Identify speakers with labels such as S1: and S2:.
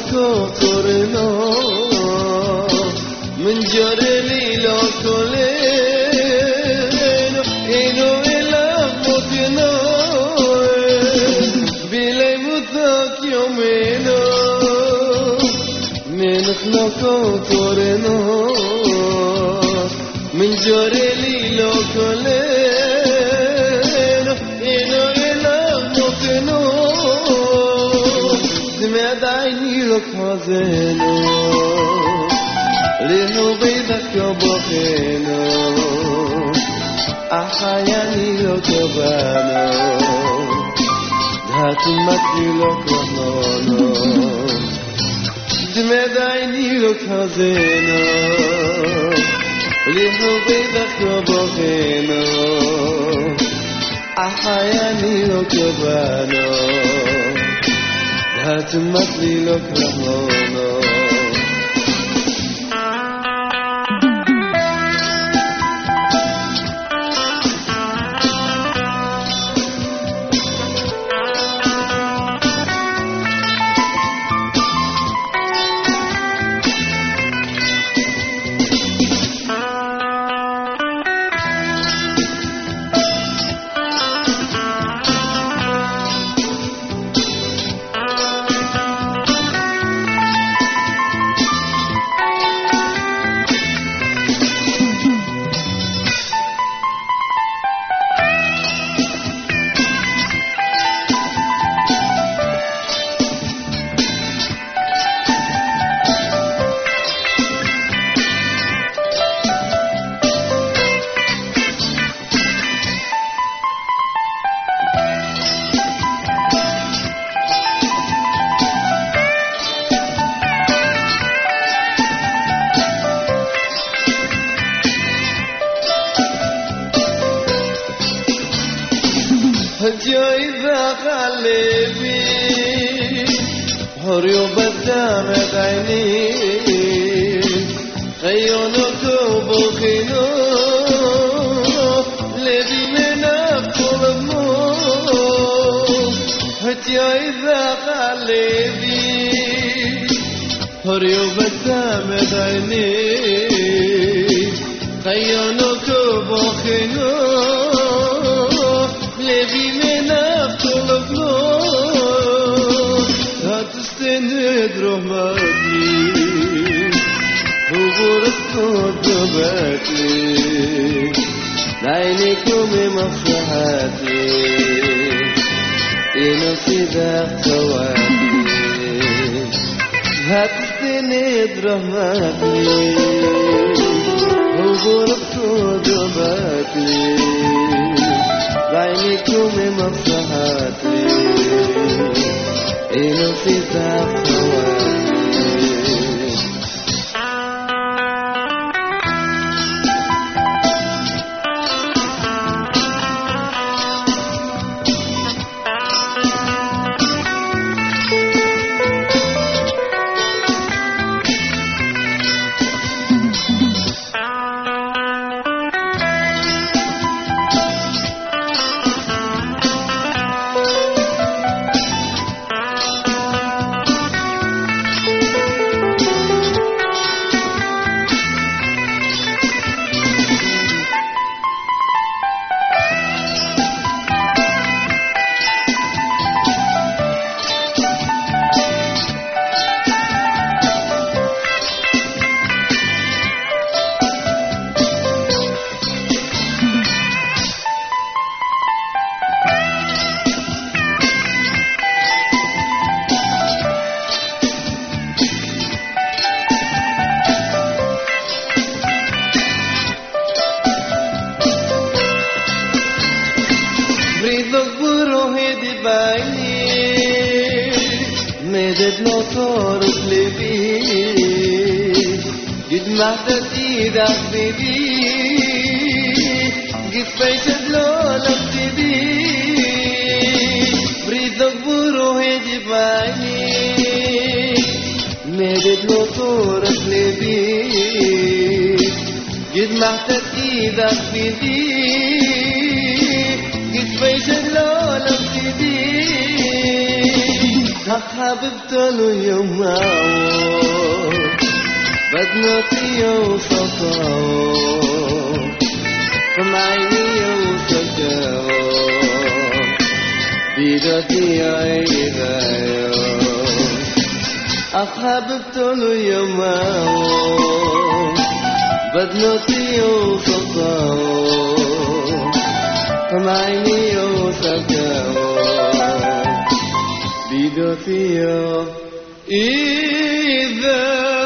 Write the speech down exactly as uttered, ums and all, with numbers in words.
S1: كوترنا من جرلي لا كلنا إنو إلا موتنا بلا مذاك يومنا من خلق كوترنا من جرلي لا كلنا إنو إلا موتنا دمعت عيني لك حزينة لأنه بيدك بخينة أحياني لك بانا هاتمتي لك رحمانا دمعت عيني لك حزينة لأنه بيدك بخينة أحياني لك بانا هاتمتلي لك رحمانا جايبة قلبي حريو بدام عيني خيونك وبخينو لبي من أقل الموت جايبة قلبي حريو بدام عيني خيونك وبخينو لبي من أقلب نور هتستند رحمتي وغرست قدباتي لعينكم مصلحتي إنصدق سواتي هتستند رحمتي وغرست قدباتي لعينكم مصلحتي إنه في تقواتي مدد نصار قلبي قد محتدي دقبي قد فايتد لولك تبي بريدك بروحي دباني مدد نصار قلبي قد محتدي دقبي قد فايتد لولك تبي أحببته اليوم بدنوتي وصفاو فمعيني وسكاو بيدتي عيدايو أحببته اليوم بدنوتي وصفاو فمعيني وسكاو بيدتي إذا